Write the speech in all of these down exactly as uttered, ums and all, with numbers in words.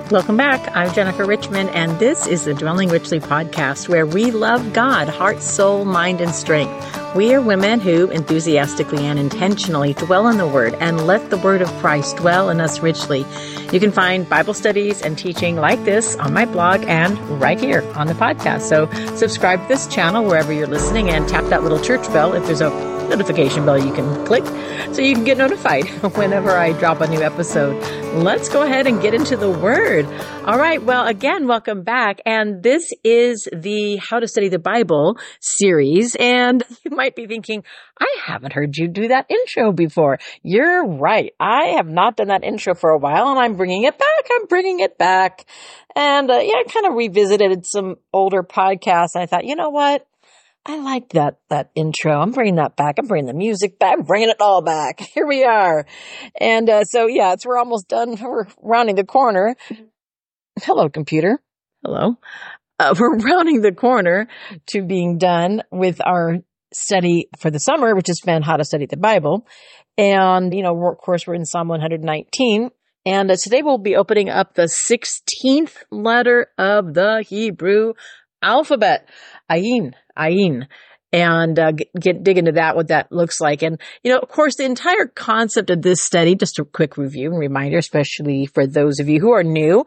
Welcome back. I'm Jennifer Richmond, and this is the Dwelling Richly podcast, where we love God, heart, soul, mind, and strength. We are women who enthusiastically and intentionally dwell in the Word and let the Word of Christ dwell in us richly. You can find Bible studies and teaching like this on my blog and right here on the podcast. So subscribe to this channel wherever you're listening and tap that little church bell if there's a notification bell you can click so you can get notified whenever I drop a new episode. Let's go ahead and get into the Word. All right. Well, again, welcome back. And this is the How to Study the Bible series. And you might be thinking, I haven't heard you do that intro before. You're right. I have not done that intro for a while, and I'm bringing it back. I'm bringing it back. And uh, yeah, I kind of revisited some older podcasts, and I thought, you know what? I like that, that intro. I'm bringing that back. I'm bringing the music back. I'm bringing it all back. Here we are. And, uh, so yeah, it's, we're almost done. We're rounding the corner. Hello, computer. Hello. Uh, we're rounding the corner to being done with our study for the summer, which has been How to Study the Bible. And, you know, we're, of course, we're in Psalm one nineteen. And uh, today we'll be opening up the sixteenth letter of the Hebrew alphabet. Ayin. Ayin, and uh, get, get dig into that, what that looks like. And, you know, of course, the entire concept of this study, just a quick review and reminder, especially for those of you who are new,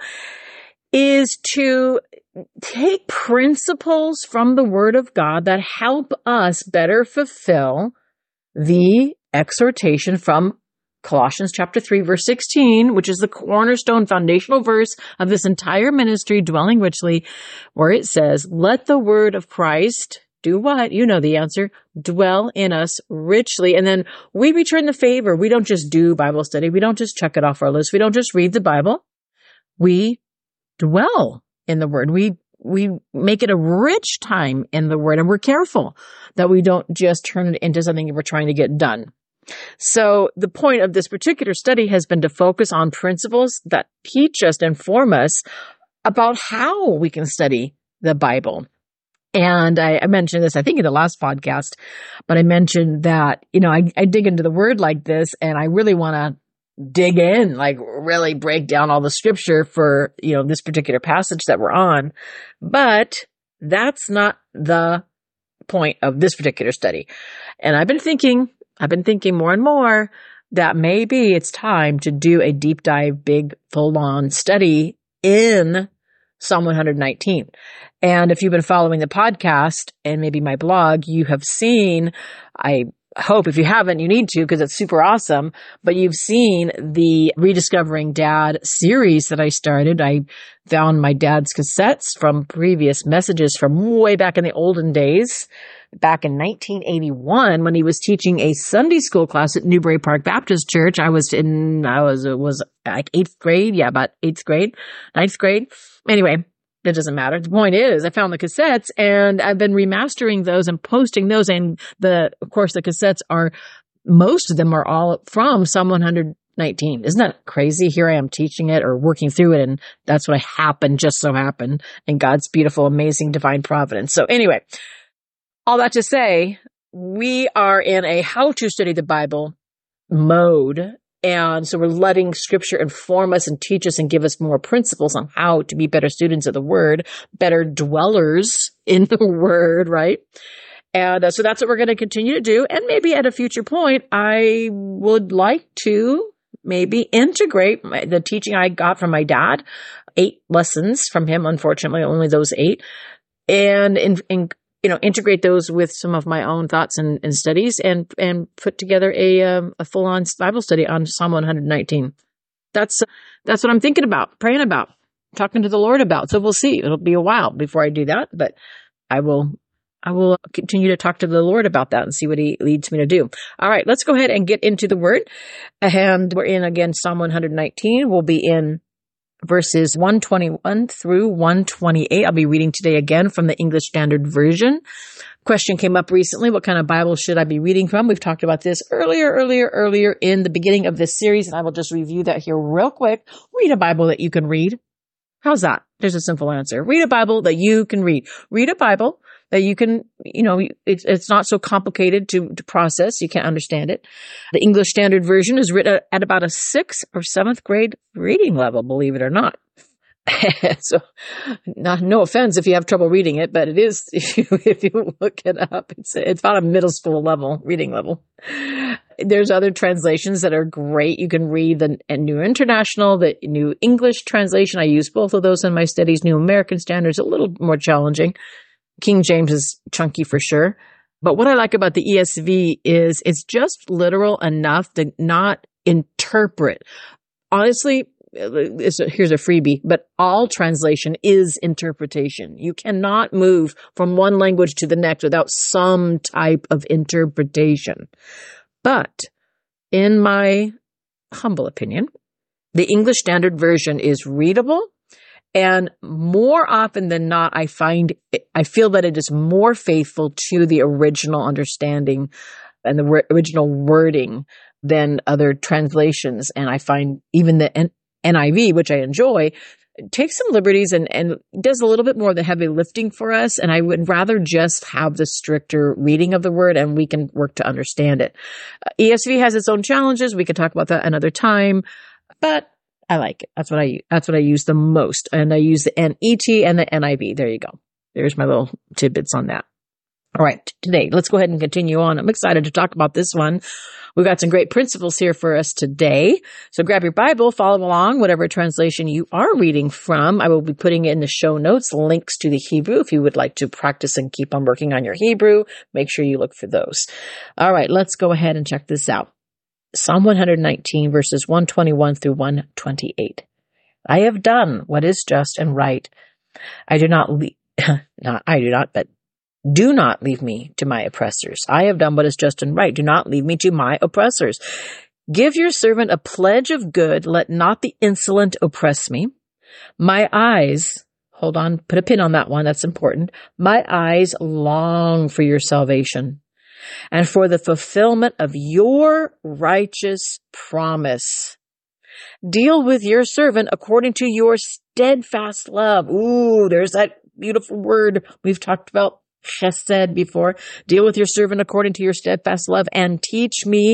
is to take principles from the Word of God that help us better fulfill the exhortation from Colossians chapter three, verse sixteen, which is the cornerstone foundational verse of this entire ministry, Dwelling Richly, where it says, let the word of Christ do what? You know the answer. Dwell in us richly. And then we return the favor. We don't just do Bible study. We don't just check it off our list. We don't just read the Bible. We dwell in the word. We we make it a rich time in the word, and we're careful that we don't just turn it into something that we're trying to get done. So the point of this particular study has been to focus on principles that teach us, inform us about how we can study the Bible. And I, I mentioned this, I think, in the last podcast, but I mentioned that, you know, I, I dig into the word like this, and I really want to dig in, like really break down all the scripture for, you know, this particular passage that we're on. But that's not the point of this particular study. And I've been thinking, I've been thinking more and more that maybe it's time to do a deep dive, big, full-on study in Psalm one nineteen. And if you've been following the podcast and maybe my blog, you have seen, I hope if you haven't, you need to because it's super awesome, but you've seen the Rediscovering Dad series that I started. I found my dad's cassettes from previous messages from way back in the olden days. Back in nineteen eighty-one, when he was teaching a Sunday school class at Newbury Park Baptist Church, I was in, I was, it was like eighth grade. Yeah, about eighth grade, ninth grade. Anyway, it doesn't matter. The point is, I found the cassettes and I've been remastering those and posting those. And the, of course, the cassettes are, most of them are all from Psalm one nineteen. Isn't that crazy? Here I am teaching it or working through it. And that's what happened, just so happened in God's beautiful, amazing, divine providence. So anyway, all that to say, we are in a how to study the Bible mode. And so we're letting scripture inform us and teach us and give us more principles on how to be better students of the word, better dwellers in the word, right? And uh, so that's what we're going to continue to do. And maybe at a future point, I would like to maybe integrate my, the teaching I got from my dad, eight lessons from him, unfortunately, only those eight, and in, in you know, integrate those with some of my own thoughts and, and studies and, and put together a, um, a full on Bible study on Psalm one nineteen. That's, that's what I'm thinking about, praying about, talking to the Lord about. So we'll see. It'll be a while before I do that, but I will, I will continue to talk to the Lord about that and see what he leads me to do. All right, let's go ahead and get into the word. And we're in again, Psalm one nineteen. We'll be in verses one twenty-one through one twenty-eight. I'll be reading today again from the English Standard Version. Question came up recently. What kind of Bible should I be reading from? We've talked about this earlier, earlier, earlier in the beginning of this series, and I will just review that here real quick. Read a Bible that you can read. How's that? There's a simple answer. Read a Bible that you can read. Read a Bible that you can, you know, it's, it's not so complicated to, to process. You can't understand it. The English Standard Version is written at about a sixth or seventh grade reading level, believe it or not. So, not, no offense if you have trouble reading it, but it is, if you, if you look it up, it's, it's about a middle school level, reading level. There's other translations that are great. You can read the New International, the New English translation. I use both of those in my studies. New American Standard is a little more challenging. King James is chunky for sure. But what I like about the E S V is it's just literal enough to not interpret. Honestly, it's a, here's a freebie, but all translation is interpretation. You cannot move from one language to the next without some type of interpretation. But in my humble opinion, the English Standard Version is readable. And more often than not, I find, I feel that it is more faithful to the original understanding and the w- original wording than other translations. And I find even the N- NIV, which I enjoy, takes some liberties and, and does a little bit more of the heavy lifting for us. And I would rather just have the stricter reading of the word and we can work to understand it. Uh, E S V has its own challenges. We could talk about that another time, but I like it. That's what I, that's what I use the most. And I use the N E T and the N I V. There you go. There's my little tidbits on that. All right. Today, let's go ahead and continue on. I'm excited to talk about this one. We've got some great principles here for us today. So grab your Bible, follow along, whatever translation you are reading from. I will be putting in the show notes links to the Hebrew. If you would like to practice and keep on working on your Hebrew, make sure you look for those. All right. Let's go ahead and check this out. Psalm one nineteen, verses one twenty-one through one twenty-eight. I have done what is just and right. I do not leave, not, I do not, but do not leave me to my oppressors. I have done what is just and right. Do not leave me to my oppressors. Give your servant a pledge of good. Let not the insolent oppress me. My eyes, hold on, put a pin on that one. That's important. My eyes long for your salvation and for the fulfillment of your righteous promise. Deal with your servant according to your steadfast love. Ooh, there's that beautiful word we've talked about, chesed, before. Deal with your servant according to your steadfast love and teach me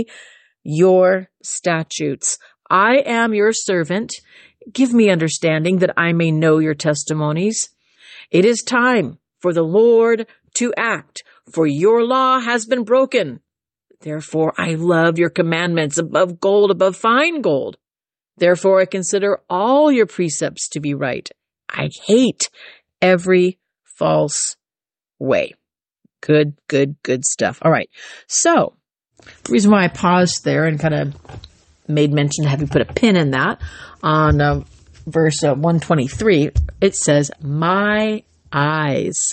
your statutes. I am your servant. Give me understanding that I may know your testimonies. It is time for the Lord to act, for your law has been broken. Therefore, I love your commandments above gold, above fine gold. Therefore, I consider all your precepts to be right. I hate every false way. Good, good, good stuff. All right. So the reason why I paused there and kind of made mention to have you put a pin in that on uh, verse uh, one twenty-three, it says, my eyes,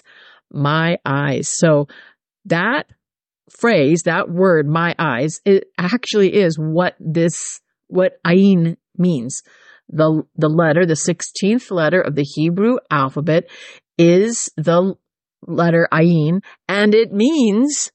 my eyes. So that phrase, that word, my eyes, it actually is what this, what ayin means. The, the letter, the sixteenth letter of the Hebrew alphabet is the letter ayin, and it means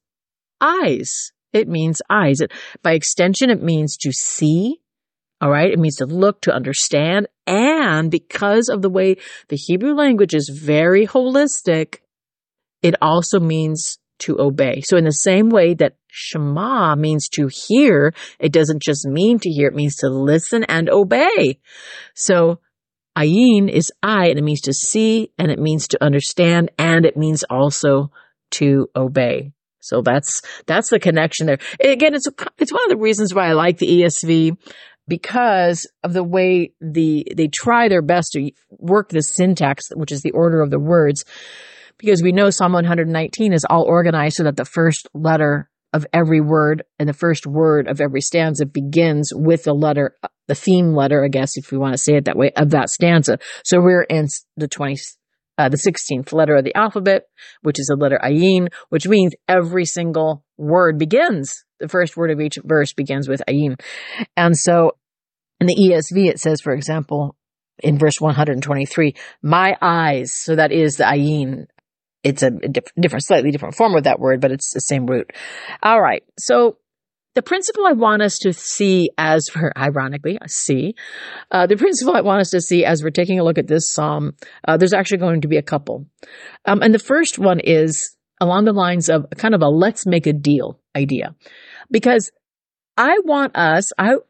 eyes. It means eyes. It, by extension, it means to see. All right. It means to look, to understand. And because of the way the Hebrew language is very holistic, it also means to obey. So in the same way that Shema means to hear, it doesn't just mean to hear, it means to listen and obey. So ayin is eye, and it means to see, and it means to understand, and it means also to obey. So that's, that's the connection there. Again, it's, it's one of the reasons why I like the E S V, because of the way the, they try their best to work the syntax, which is the order of the words, because we know Psalm one nineteen is all organized so that the first letter of every word and the first word of every stanza begins with the letter, the theme letter, I guess, if we want to say it that way, of that stanza. So we're in the twentieth, uh, the sixteenth letter of the alphabet, which is the letter ayin, which means every single word begins. The first word of each verse begins with ayin. And so in the E S V, it says, for example, in verse one twenty-three, my eyes. So that is the ayin. It's a diff- different, slightly different form of that word, but it's the same root. All right. So the principle I want us to see as, for, ironically, see, uh, the principle I want us to see as we're taking a look at this psalm, uh, there's actually going to be a couple. Um, and the first one is along the lines of kind of a let's make a deal idea. Because I want us, I,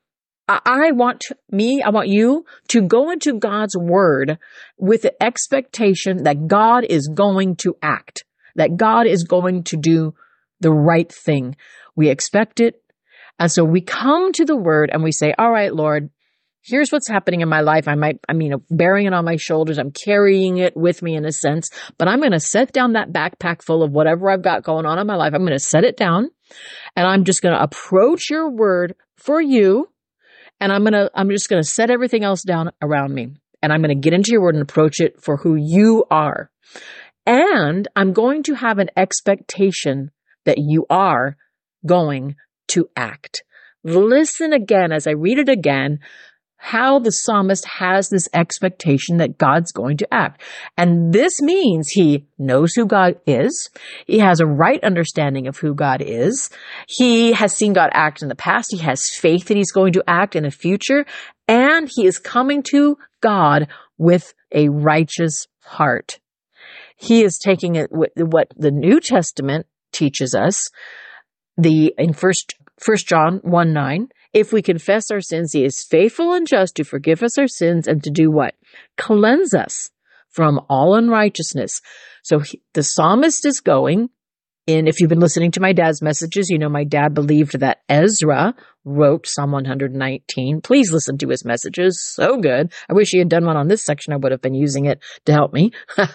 I, I want me, I want you to go into God's word with the expectation that God is going to act, that God is going to do the right thing. We expect it. And so we come to the word and we say, all right, Lord, here's what's happening in my life. I might, I mean, bearing it on my shoulders. I'm carrying it with me in a sense, but I'm going to set down that backpack full of whatever I've got going on in my life. I'm going to set it down and I'm just going to approach your word for you. And I'm going to, I'm just going to set everything else down around me. And I'm going to get into your word and approach it for who you are. And I'm going to have an expectation that you are going to act. Listen again as I read it again, how the psalmist has this expectation that God's going to act. And this means he knows who God is. He has a right understanding of who God is. He has seen God act in the past. He has faith that he's going to act in the future. And he is coming to God with a righteous heart. He is taking it what the New Testament teaches us. The, in first, first John one nine, if we confess our sins, he is faithful and just to forgive us our sins and to do what? Cleanse us from all unrighteousness. So he, the psalmist is going in, if you've been listening to my dad's messages, you know, my dad believed that Ezra wrote Psalm one nineteen. Please listen to his messages. So good. I wish he had done one on this section. I would have been using it to help me.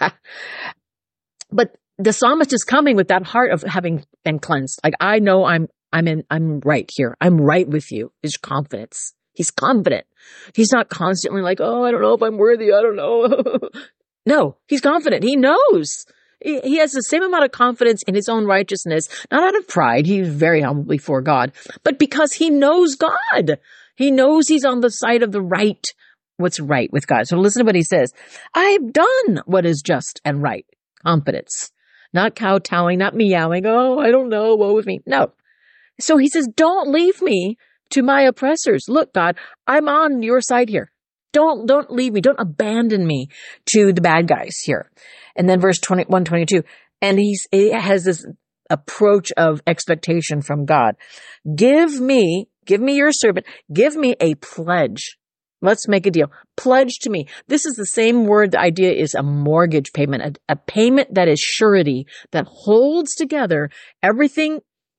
But the psalmist is coming with that heart of having been cleansed. Like, I know I'm, I'm in, I'm right here. I'm right with you. His confidence. He's confident. He's not constantly like, oh, I don't know if I'm worthy. I don't know. No, he's confident. He knows. He, he has the same amount of confidence in his own righteousness, not out of pride. He's very humble before God, but because he knows God. He knows he's on the side of the right, what's right with God. So listen to what he says. I've done what is just and right. Confidence. Not kowtowing, not meowing. Oh, I don't know. Woe with me. No. So he says, don't leave me to my oppressors. Look, God, I'm on your side here. Don't, don't leave me. Don't abandon me to the bad guys here. And then verse twenty-one, twenty-two, and he's, he has this approach of expectation from God. Give me, give me your servant, give me a pledge. Let's make a deal. Pledge to me. This is the same word. The idea is a mortgage payment, a, a payment that is surety, that holds together. Everything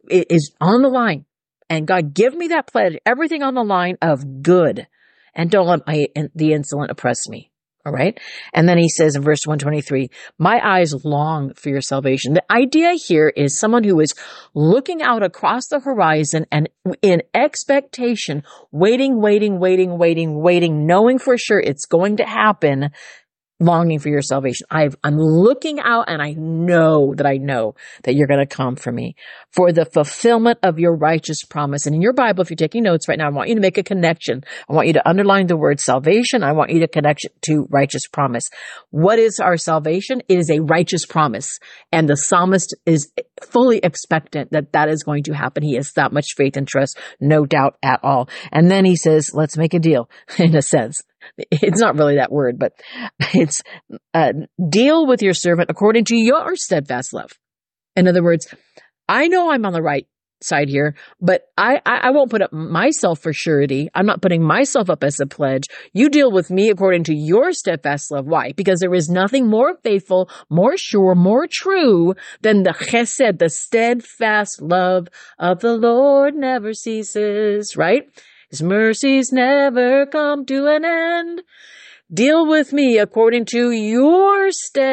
is on the line. And God, give me that pledge, everything on the line of good. And don't let my, the insolent oppress me. All right. And then he says in verse one twenty-three, my eyes long for your salvation. The idea here is someone who is looking out across the horizon and in expectation, waiting, waiting, waiting, waiting, waiting, knowing for sure it's going to happen, longing for your salvation. I've, I'm looking out and I know that I know that you're going to come for me for the fulfillment of your righteous promise. And in your Bible, if you're taking notes right now, I want you to make a connection. I want you to underline the word salvation. I want you to connect it to righteous promise. What is our salvation? It is a righteous promise. And the psalmist is fully expectant that that is going to happen. He has that much faith and trust, no doubt at all. And then he says, let's make a deal in a sense. It's not really that word, but it's uh, deal with your servant according to your steadfast love. In other words, I know I'm on the right side here, but I, I, I won't put up myself for surety. I'm not putting myself up as a pledge. You deal with me according to your steadfast love. Why? Because there is nothing more faithful, more sure, more true than the chesed, the steadfast love of the Lord never ceases, right? His mercies never come to an end. Deal with me according to your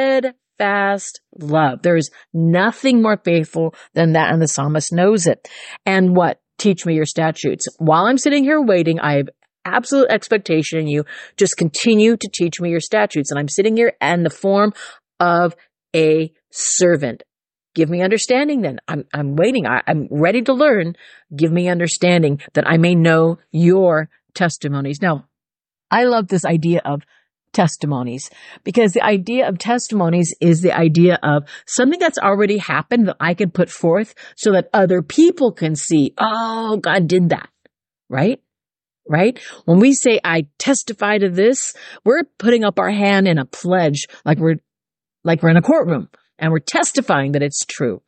steadfast love. There is nothing more faithful than that, and the psalmist knows it. And what? Teach me your statutes. While I'm sitting here waiting, I have absolute expectation in you. Just continue to teach me your statutes. And I'm sitting here in the form of a servant. Give me understanding then. I'm, I'm waiting. I, I'm ready to learn. Give me understanding that I may know your testimonies. Now, I love this idea of testimonies because the idea of testimonies is the idea of something that's already happened that I can put forth so that other people can see, oh, God did that, right? Right? When we say, I testify to this, we're putting up our hand in a pledge like we're, like we're in a courtroom. and we're testifying that it's true.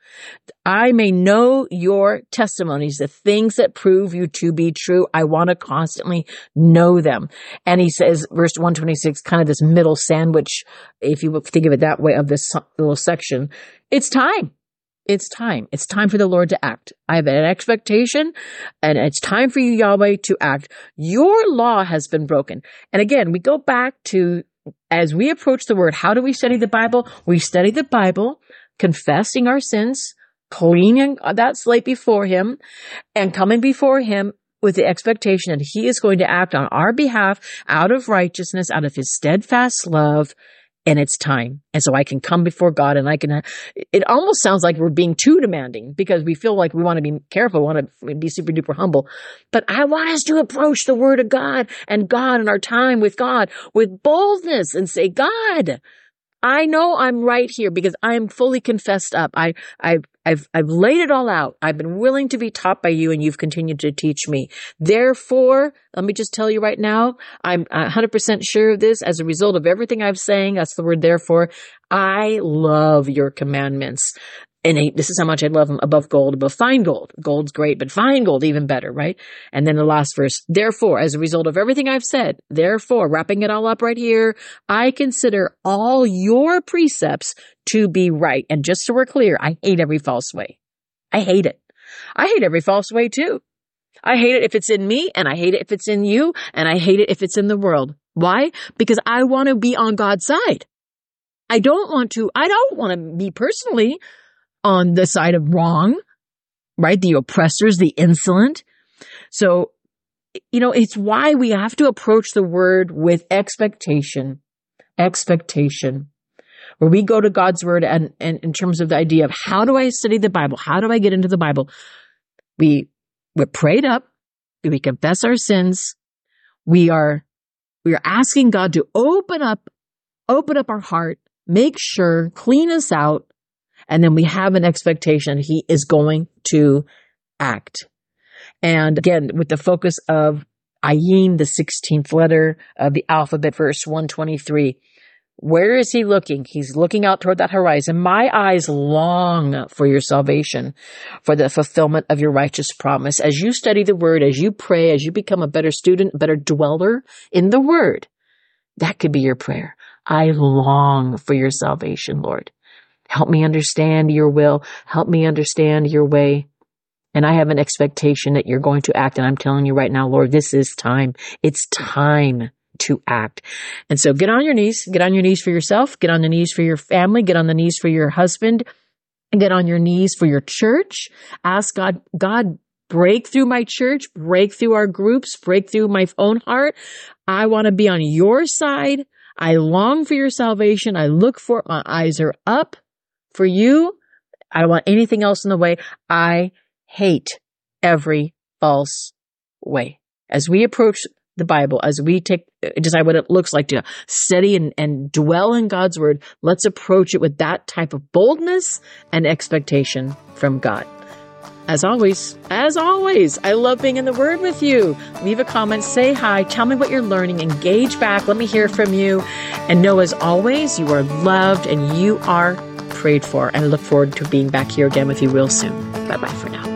I may know your testimonies, the things that prove you to be true. I want to constantly know them. And he says, verse one twenty-six, kind of this middle sandwich, if you think of it that way, of this little section. It's time. It's time. It's time for the Lord to act. I have an expectation, and it's time for you, Yahweh, to act. Your law has been broken. And again, we go back to, as we approach the word, how do we study the Bible? We study the Bible, confessing our sins, cleaning that slate before him, and coming before him with the expectation that he is going to act on our behalf out of righteousness, out of his steadfast love. And it's time. And so I can come before God and I can, it almost sounds like we're being too demanding because we feel like we want to be careful, we want to be super duper humble. But I want us to approach the word of God and God and our time with God with boldness and say, God, I know I'm right here because I am fully confessed up. I, I, I've, I've laid it all out. I've been willing to be taught by you and you've continued to teach me. Therefore, let me just tell you right now, I'm one hundred percent sure of this as a result of everything I've saying. That's the word therefore. I love your commandments. And this is how much I love them above gold, above fine gold. Gold's great, but fine gold even better, right? And then the last verse, therefore, as a result of everything I've said, therefore, wrapping it all up right here, I consider all your precepts to be right. And just so we're clear, I hate every false way. I hate it. I hate every false way too. I hate it if it's in me, and I hate it if it's in you, and I hate it if it's in the world. Why? Because I want to be on God's side. I don't want to, I don't want to be personally on the side of wrong, right? The oppressors, the insolent. So, you know, it's why we have to approach the word with expectation, expectation, where we go to God's word and, and in terms of the idea of how do I study the Bible? How do I get into the Bible? We, we're prayed up. We confess our sins. We are, we are asking God to open up, open up our heart, make sure, clean us out. And then we have an expectation he is going to act. And again, with the focus of Ayin, the sixteenth letter of the alphabet, verse one twenty-three. Where is he looking? He's looking out toward that horizon. My eyes long for your salvation, for the fulfillment of your righteous promise. As you study the word, as you pray, as you become a better student, a better dweller in the word, that could be your prayer. I long for your salvation, Lord. Help me understand your will. Help me understand your way. And I have an expectation that you're going to act. And I'm telling you right now, Lord, this is time. It's time to act. And so get on your knees. Get on your knees for yourself. Get on the knees for your family. Get on the knees for your husband. And get on your knees for your church. Ask God, God, break through my church. Break through our groups. Break through my own heart. I want to be on your side. I long for your salvation. I look for it. My eyes are up for you. I don't want anything else in the way. I hate every false way. As we approach the Bible, as we take, decide what it looks like to study and, and dwell in God's word, let's approach it with that type of boldness and expectation from God. As always, as always, I love being in the word with you. Leave a comment, say hi, tell me what you're learning, engage back, let me hear from you. And know, as always, you are loved and you are prayed for. And I look forward to being back here again with you real soon. Bye-bye for now.